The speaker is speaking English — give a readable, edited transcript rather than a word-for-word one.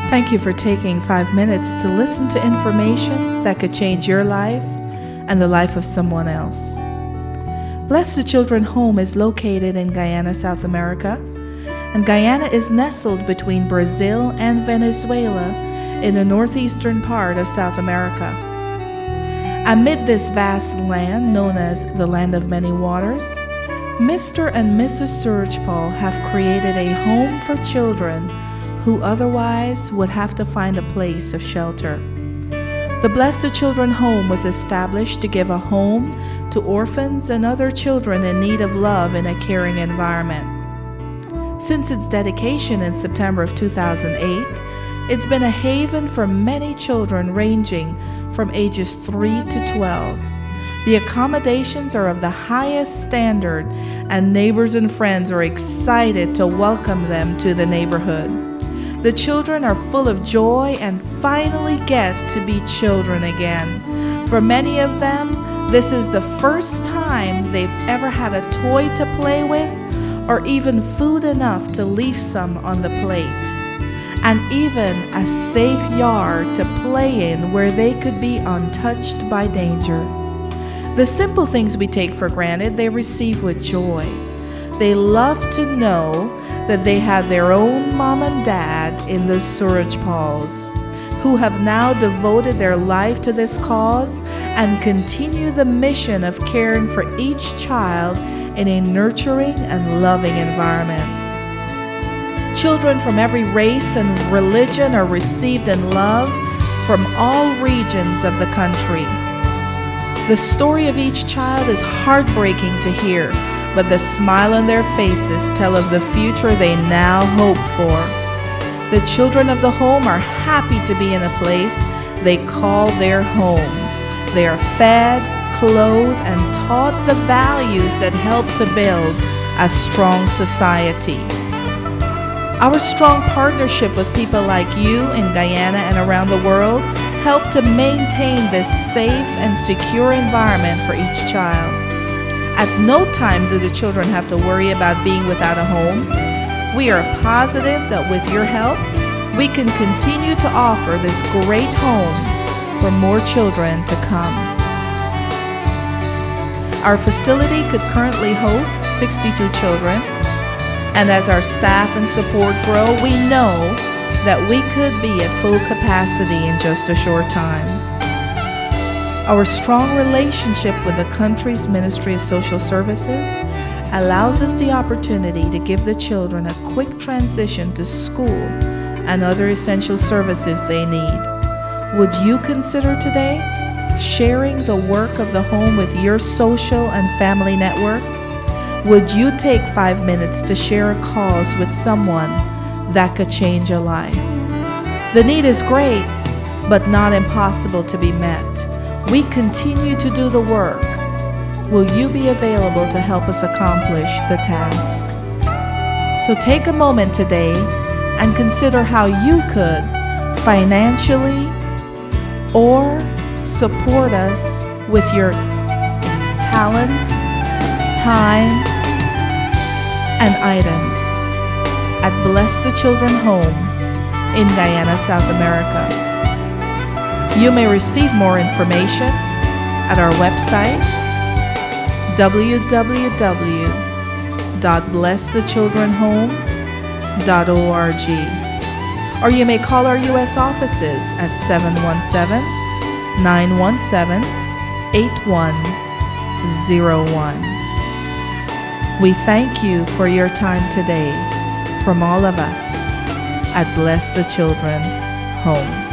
Thank you for taking 5 minutes to listen to information that could change your life and the life of someone else. Bless the Children Home is located in Guyana, South America, and Guyana is nestled between Brazil and Venezuela in the northeastern part of South America. Amid this vast land known as the Land of Many Waters, Mr. and Mrs. Surajpal have created a home for children who otherwise would have to find a place of shelter. The Bless the Children Home was established to give a home to orphans and other children in need of love in a caring environment. Since its dedication in September of 2008, it's been a haven for many children ranging from ages 3 to 12. The accommodations are of the highest standard, and neighbors and friends are excited to welcome them to the neighborhood. The children are full of joy and finally get to be children again. For many of them, this is the first time they've ever had a toy to play with or even food enough to leave some on the plate, and even a safe yard to play in where they could be untouched by danger. The simple things we take for granted, they receive with joy. They love to know that they have their own mom and dad in the Surajpals, who have now devoted their life to this cause and continue the mission of caring for each child in a nurturing and loving environment. Children from every race and religion are received in love from all regions of the country. The story of each child is heartbreaking to hear, but the smile on their faces tell of the future they now hope for. The children of the home are happy to be in a place they call their home. They are fed, clothed, and taught the values that help to build a strong society. Our strong partnership with people like you in Guyana and around the world help to maintain this safe and secure environment for each child. At no time do the children have to worry about being without a home. We are positive that with your help, we can continue to offer this great home for more children to come. Our facility could currently host 62 children, and as our staff and support grow, we know that we could be at full capacity in just a short time. Our strong relationship with the country's Ministry of Social Services allows us the opportunity to give the children a quick transition to school and other essential services they need. Would you consider today sharing the work of the home with your social and family network? Would you take 5 minutes to share a cause with someone that could change a life? The need is great, but not impossible to be met. We continue to do the work. Will you be available to help us accomplish the task? So take a moment today and consider how you could financially or support us with your talents, time, and items at Bless the Children Home in Guyana, South America. You may receive more information at our website www.blessthechildrenhome.org, or you may call our U.S. offices at 717-917-8101. We thank you for your time today from all of us at Bless the Children Home.